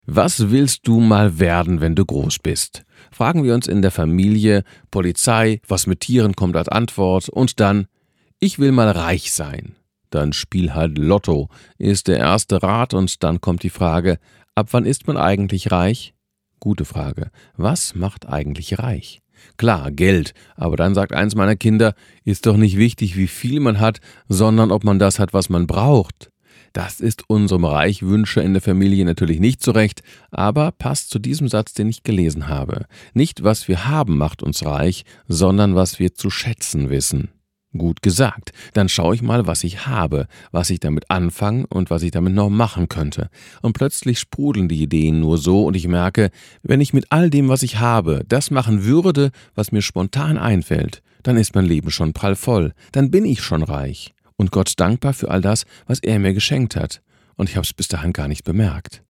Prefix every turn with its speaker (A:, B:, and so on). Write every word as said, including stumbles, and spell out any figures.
A: Was willst du mal werden, wenn du groß bist? Fragen wir uns in der Familie, Polizei, was mit Tieren kommt als Antwort und dann, ich will mal reich sein. Dann spiel halt Lotto, ist der erste Rat und dann kommt die Frage, ab wann ist man eigentlich reich? Gute Frage. Was macht eigentlich reich? Klar, Geld, aber dann sagt eins meiner Kinder, ist doch nicht wichtig, wie viel man hat, sondern ob man das hat, was man braucht. Das ist unserem Reichwünscher in der Familie natürlich nicht so recht, aber passt zu diesem Satz, den ich gelesen habe. Nicht, was wir haben, macht uns reich, sondern was wir zu schätzen wissen. Gut gesagt. Dann schaue ich mal, was ich habe, was ich damit anfangen und was ich damit noch machen könnte. Und plötzlich sprudeln die Ideen nur so und ich merke, wenn ich mit all dem, was ich habe, das machen würde, was mir spontan einfällt, dann ist mein Leben schon prallvoll. Dann bin ich schon reich. Und Gott dankbar für all das, was er mir geschenkt hat. Und ich habe es bis dahin gar nicht bemerkt.